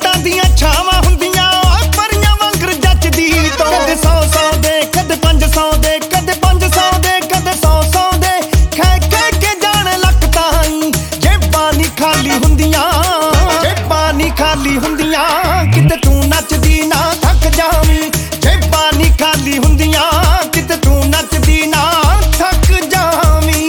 ਫੁੱਲਾਂ ਦੀਆਂ ਛਾਵਾਂ ਹੁੰਦੀਆਂ ਪਰੀਆਂ ਵਾਂਗਰ ਜੱਚਦੀ ਤੋਂ ਕਦੇ 100 ਦੇ ਕਦੇ 500 ਦੇ ਕਦੇ 500 ਦੇ ਕਦੇ 100 ਦੇ ਖੈ ਕੇ ਜਾਣ ਲੱਕ ਤਾਈਂ ਜੇਬਾਂ ਨੀ ਖਾਲੀ ਹੁੰਦੀਆਂ ਕਿਤੇ ਤੂੰ ਨੱਚਦੀ ਨਾ ਥੱਕ ਜਾਵੀਂ ਜੇਬਾਂ ਨੀ ਖਾਲੀ ਹੁੰਦੀਆਂ ਕਿਤੇ ਤੂੰ ਨੱਚਦੀ ਨਾ ਥੱਕ ਜਾਵੀਂ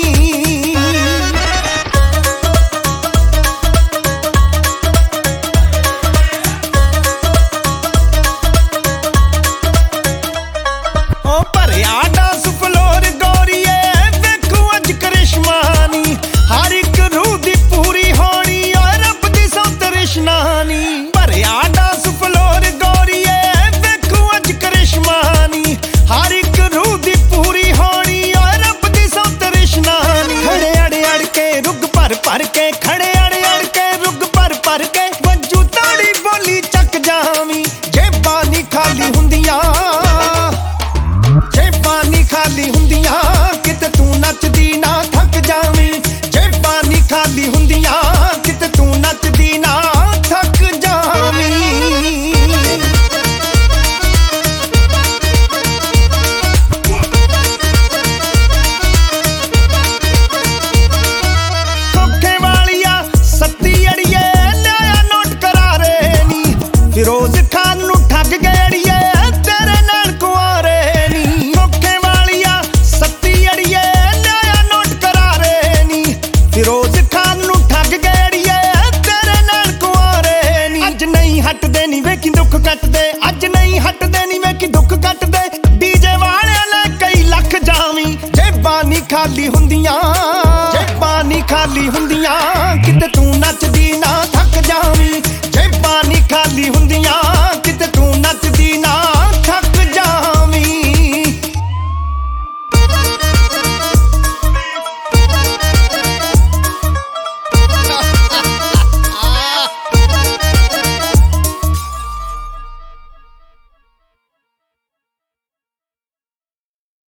ਉਹ ਭਰਿਆ ਡਾਂਸ ਫਲੋਰ ਗੋਰੀਏ ਵੇਖੂ ਅੱਜ ਕਰਿਸ਼ਮਾ ਨੀ ਹਰ ਇੱਕ ਰੂਹ ਦੀ ਪੂਰੀ ਹੋਣੀ ਓ ਰੱਬ ਦੀ ਸੌ ਤ੍ਰਿਸ਼ਨਾ ਨੀ ਭਰਿਆ ਡਾਂਸ ਫਲੋਰ ਗੋਰੀਏ ਵੇਖੂ ਅੱਜ ਕਰਿਸ਼ਮਾ ਨੀ ਹਰ ਇੱਕ ਰੂਹ ਦੀ ਪੂਰੀ ਹੋਣੀ ਓ ਰੱਬ ਦੀ ਸੌ ਤ੍ਰਿਸ਼ਨਾ ਨੀ ਖੜੇ ਅੜ ਕੇ ਰੁੱਗ ਭਰ ਕੇ ਖੜੇ ਅੜ ਕੇ ਰੁੱਗ ਭਰ ਕੇ ਵੱਜੂ ਤਾੜੀ ਬੋਲੀ ਚੱਕ ਜਾਵੀਂ ਜੇਬਾਂ ਨੀ ਖਾਲੀ ਹੁੰਦੀਆਂ ਕਿਤੇ ਤੂੰ ਨੱਚਦੀ ਨਾ ਥੱਕ ਜਾਵੀਂ ਜੇਬਾਂ ਨੀ ਖਾਲੀ ਹੁੰਦੀਆਂ ਕਿਤੇ ਤੂੰ ਨੱਚਦੀ ਨਾ ਥੱਕ ਜਾਵੀਂ ਕੋਕੇ ਵਾਲੀਆ ਸੱਤੀ ਅੜੀਏ ਲਿਆਇਆ ਨੋਟ ਕਰਾਰੇ ਨੀ ਫਿਰੋਜ਼ ਖਾਨ ਨੂੰ ਠੱਗ ਗਏ ਅੜੀਏ ਤੇਰੇ ਨਾਲ ਕੁਆਰੇ ਨੀ ਕੋਕੇ ਵਾਲੀਆ ਸੱਤੀ ਅੜੀਏ ਲਿਆਇਆ ਨੋਟ ਕਰਾਰੇ ਨੀ ਫਿਰੋਜ਼ ਖਾਨ ਨੂੰ ਠੱਗ ਗਏ ਅੜੀਏ ਤੇਰੇ ਨਾਲ ਕੁਆਰੇ ਨੀ ਅੱਜ ਨਹੀਂ ਹਟਦੇ ਨੀ ਵੇਖੀ ਦੁੱਖ ਕੱਟਦੇ ਅੱਜ ਨਹੀਂ ਹਟਦੇ ਨੀ ਵੇਖੀ ਦੁੱਖ ਕੱਟਦੇ ਡੀਜੇ ਵਾਲਿਆਂ ਲੈ ਕਈ ਲੱਖ ਜਾਵੀਂ ਜੇਬਾਂ ਨੀ ਖਾਲੀ ਹੁੰਦੀਆਂ ਕਿਤੇ ਤੂੰ ਨੱਚਦੀ ਨਾ